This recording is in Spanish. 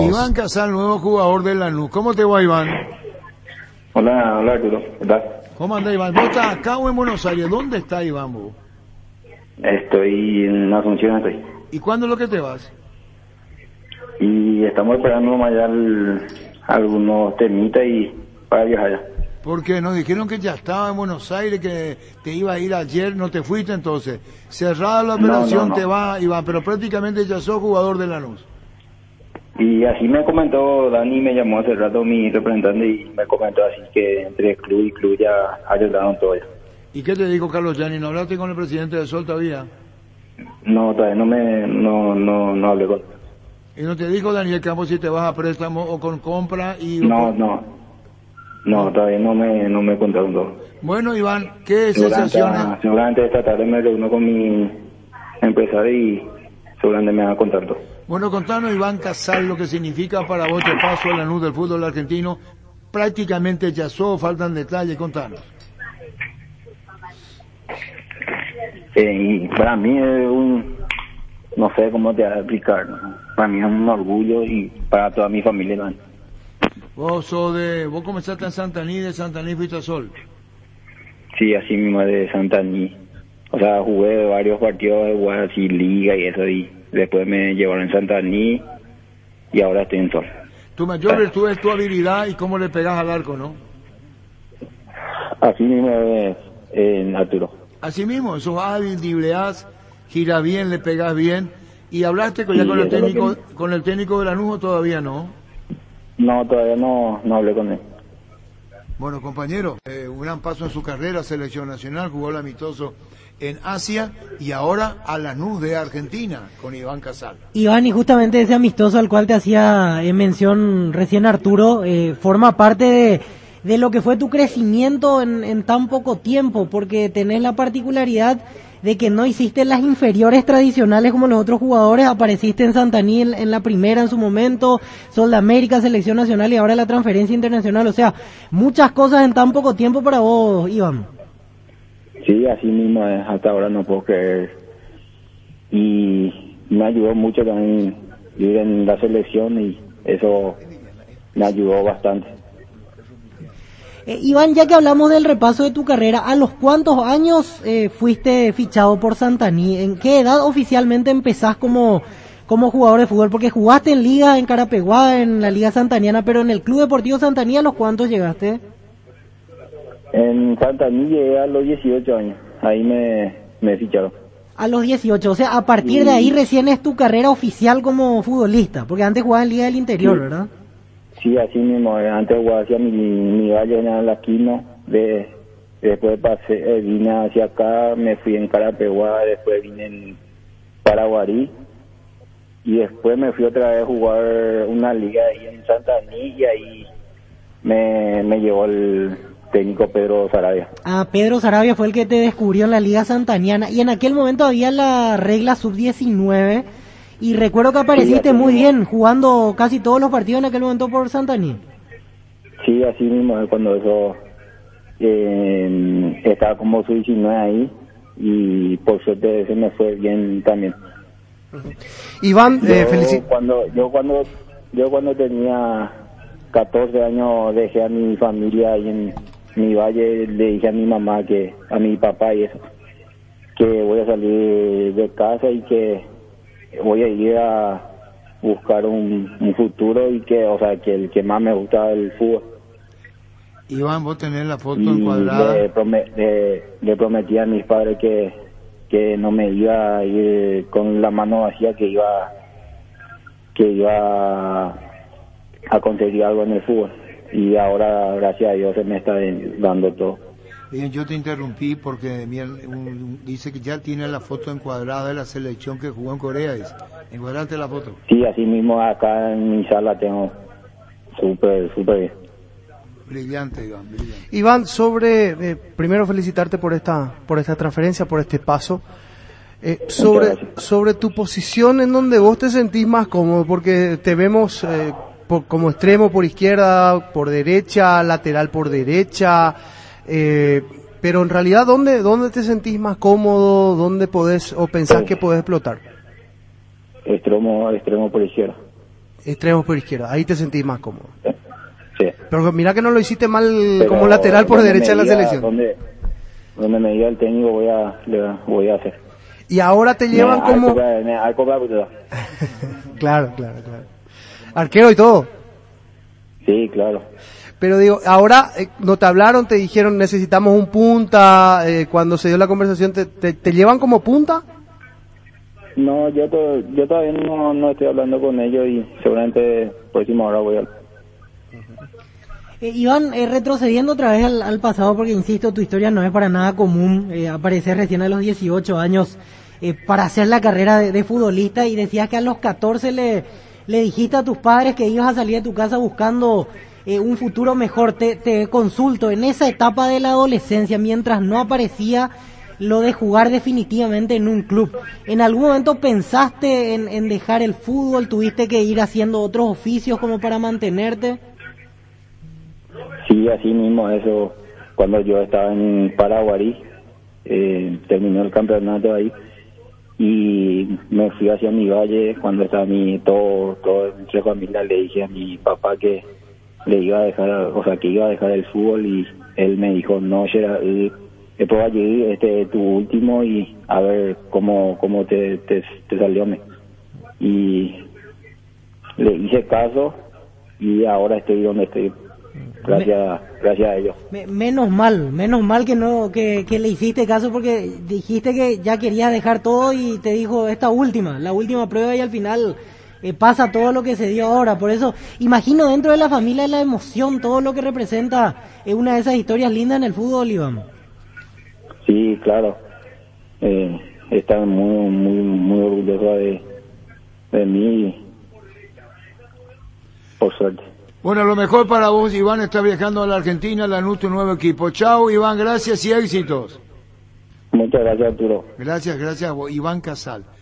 Iván Casal, nuevo jugador de Lanús. ¿Cómo te va, Iván? Hola Arturo, ¿qué tal? ¿Cómo anda, Iván? ¿Vos estás acá o en Buenos Aires? ¿Dónde está Iván, vos? Estoy en Asunción, ¿Y cuándo es lo que te vas? Y estamos esperando allá algunos temitas y para viajar ya. Porque nos dijeron que ya estaba en Buenos Aires, que te iba a ir ayer, no te fuiste entonces. Cerrada la operación, No. te va, Iván, pero prácticamente ya sos jugador de Lanús. Y así me comentó Dani, me llamó hace rato mi representante y me comentó así que entre club y club ya ayudaron todo ya. ¿Y qué te dijo Carlos Gianni? ¿No hablaste con el presidente de Sol todavía? No, todavía no hablé con él. ¿Y no te dijo Daniel Campos si te vas a préstamo o con compra? No, todavía no me contaron todo. Bueno, Iván, ¿qué sensaciones? Seguramente esta tarde me reúno con mi empresario y seguramente me va a contar todo. Bueno, contanos, Iván Casal, lo que significa para vos este paso a Lanús del fútbol argentino. Prácticamente ya faltan detalles, contanos. Y para mí es no sé cómo te voy a explicar, ¿no? Para mí es un orgullo y para toda mi familia también. Vos comenzaste en Santaní, de Santaní fuiste a Sol. Sí, así mismo de Santaní. O sea, jugué varios partidos de igual así, liga y eso, y después me llevaron en Santaní y ahora estoy en Sol. Tu mayor virtud es tu habilidad y cómo le pegas al arco, ¿no? Así mismo es Arturo. Así mismo, sos hábil, dribleás, gira bien, le pegas bien. ¿Y hablaste con el técnico de Lanús o todavía no? No, todavía no hablé con él. Bueno, compañero, un gran paso en su carrera, selección nacional, jugó el amistoso en Asia y ahora a Lanús de Argentina con Iván Casal. Iván, y justamente ese amistoso al cual te hacía mención recién Arturo, forma parte de lo que fue tu crecimiento en tan poco tiempo, porque tenés la particularidad de que no hiciste las inferiores tradicionales como los otros jugadores, apareciste en Santaní en la primera en su momento, Sol de América, selección nacional y ahora la transferencia internacional, o sea, muchas cosas en tan poco tiempo para vos, Iván. Sí, así mismo es, hasta ahora no puedo creer. Y me ayudó mucho también ir en la selección y eso me ayudó bastante. Iván, ya que hablamos del repaso de tu carrera, ¿a los cuántos años fuiste fichado por Santaní? ¿En qué edad oficialmente empezás como jugador de fútbol? Porque jugaste en liga en Carapeguá, en la liga santaniana, pero en el Club Deportivo Santaní, ¿a los cuántos llegaste? En Santaní llegué a los 18 años, ahí me ficharon. A los 18, o sea, a partir de ahí recién es tu carrera oficial como futbolista, porque antes jugabas en Liga del Interior, sí. ¿Verdad? Sí, así mismo, antes jugaba hacia mi valle en la Quino, después vine hacia acá, me fui en Carapeguá, después vine en Paraguarí, y después me fui otra vez a jugar una liga ahí en Santaní, y ahí me llevó el técnico Pedro Sarabia. Ah, Pedro Sarabia fue el que te descubrió en la liga santaniana, y en aquel momento había la regla sub-19, y recuerdo que apareciste sí, muy bien, jugando casi todos los partidos en aquel momento por Santaní. Sí, así mismo, cuando eso estaba como sub-19 ahí, y por suerte se me fue bien también. Iván, yo cuando tenía 14 años dejé a mi familia ahí en mi valle, le dije a mi mamá, a mi papá y eso, que voy a salir de casa y que voy a ir a buscar un futuro y que el que más me gusta es el fútbol. Iván, vos tenés la foto encuadrada. Le prometí a mis padres que no me iba a ir con la mano vacía, que iba a conseguir algo en el fútbol. Y ahora, gracias a Dios, se me está dando todo. Bien, yo te interrumpí porque dice que ya tiene la foto encuadrada de la selección que jugó en Corea. Dice. ¿Encuadraste la foto? Sí, así mismo acá en mi sala tengo súper bien. Brillante, Iván, brillante. Iván, primero felicitarte por esta transferencia, por este paso. Sobre tu posición en donde vos te sentís más cómodo, porque te vemos como extremo por izquierda, por derecha, lateral por derecha, pero en realidad ¿dónde te sentís más cómodo? ¿Dónde podés o pensás que podés explotar? Extremo por izquierda. Extremo por izquierda, ahí te sentís más cómodo. Sí. Pero mira que no lo hiciste mal Pero como lateral por donde derecha en me la diga- selección. Donde me diga el técnico voy a hacer. Y ahora te llevan como... Claro. Claro. Arquero y todo. Sí, claro. Pero digo, ahora no te hablaron, te dijeron necesitamos un punta, cuando se dio la conversación, ¿te llevan como punta? No, yo todavía no estoy hablando con ellos y seguramente próxima hora voy a... Iván, retrocediendo otra vez al pasado, porque insisto, tu historia no es para nada común, aparecer recién a los 18 años para hacer la carrera de futbolista, y decías que a los 14 le dijiste a tus padres que ibas a salir de tu casa buscando un futuro mejor. Te consulto, en esa etapa de la adolescencia, mientras no aparecía lo de jugar definitivamente en un club, ¿en algún momento pensaste en dejar el fútbol? ¿Tuviste que ir haciendo otros oficios como para mantenerte? Sí, así mismo, eso, cuando yo estaba en Paraguarí, terminó el campeonato ahí, y me fui hacia mi valle, cuando estaba todo entre familia, le dije a mi papá que le iba a dejar, o sea, que iba a dejar el fútbol, y él me dijo, no, Gerard, después va a llegar tu último y a ver cómo te salió. Y le hice caso y ahora estoy donde estoy. Gracias a ellos. Menos mal que le hiciste caso, porque dijiste que ya querías dejar todo y te dijo la última prueba, y al final pasa todo lo que se dio ahora. Por eso imagino dentro de la familia la emoción, todo lo que representa una de esas historias lindas en el fútbol, Iván. Sí, claro. Están muy orgullosos de mí, por suerte. Bueno, lo mejor para vos, Iván, está viajando a la Argentina, Lanús, tu nuevo equipo. Chao, Iván, gracias y éxitos. Muchas gracias, Arturo. Gracias a vos, Iván Casal.